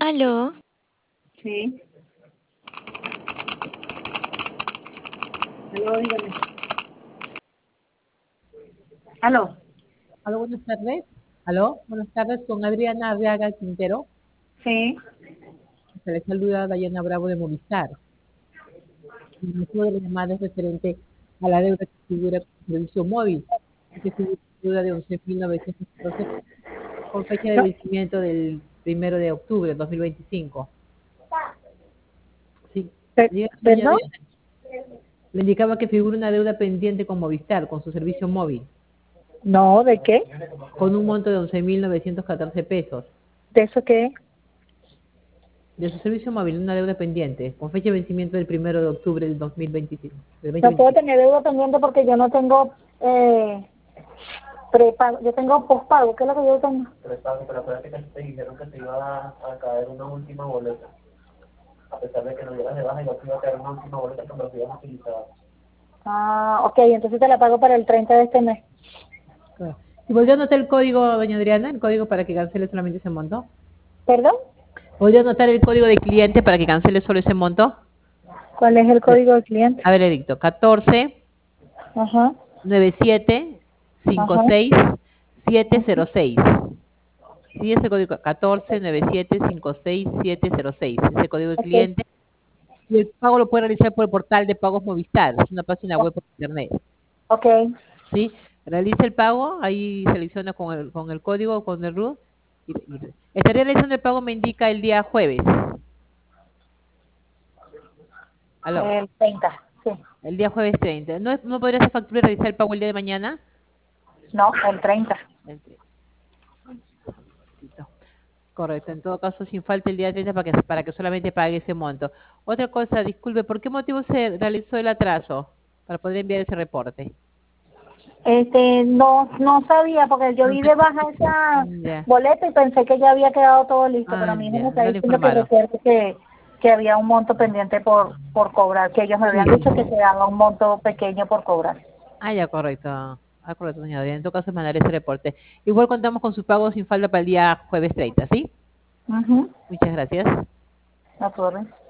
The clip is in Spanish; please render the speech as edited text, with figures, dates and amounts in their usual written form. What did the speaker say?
Aló, Sí. Aló, dígame. Aló. Aló, buenas tardes. Aló, buenas tardes con Adriana Arriaga Quintero. Sí. Se le saluda Dayana Bravo de Movistar. El motivo de la llamada es referente a la deuda que figura con el servicio móvil, que figura deuda de 11.914 con fecha de No, vencimiento del 1 de octubre de 2025. Sí, diga, doña ¿Perdón? Adriana, le indicaba que figura una deuda pendiente con Movistar, con su servicio móvil, No, ¿de qué? con un monto de 11.914 pesos. ¿De eso qué? De su servicio móvil, una deuda pendiente, con fecha de vencimiento del 1 de octubre del 2025. Del No puedo 2025. tener deuda pendiente porque yo no tengo prepago, yo tengo pospago, ¿qué es lo que yo tengo? Prepago, pero acuérdate que te dijeron que te iba a caer una última boleta. A pesar de que no dieras de baja, igual te iba a caer una última boleta cuando lo hubieras utilizado. Ah, ok, entonces te la pago para el 30 de este mes. Claro. ¿Y podría anotar el código, doña Adriana, el código para que cancele solamente ese monto? ¿Perdón? ¿Podría anotar el código de cliente para que cancele solo ese monto? ¿Cuál es el código del cliente? A ver, edicto, 14 Ajá, 97 ajá, 56 ajá. 706. Sí, ese código 14 97 56 706. Ese código de Ok, cliente. Y el pago lo puede realizar por el portal de pagos Movistar. Es una página web por internet. ok, ¿Sí? Realiza el pago, ahí selecciona con el código, con el RUT. Estaría realizando el pago, me indica el día jueves. Aló, el 30, sí. el día jueves 30. ¿No podría hacer factura y realizar el pago el día de mañana? No, el 30. Listo. Correcto, en todo caso, sin falta el día 30 para que solamente pague ese monto. Otra cosa, disculpe, ¿por qué motivo se realizó el atraso para poder enviar ese reporte? No sabía porque yo No vi sé. de baja esa Ya, boleta y pensé que ya había quedado todo listo, pero mi hijo me ya, está no le diciendo que informaron. recuerde que había un monto pendiente por cobrar, que ellos me Sí. habían dicho que quedaba un monto pequeño por cobrar. Ya, correcto. Correcto, doña Adriana. En todo caso, mandaré ese reporte. Igual contamos con su pago sin falta para el día jueves 30, ¿sí? Mhm. Muchas gracias. A tu orden.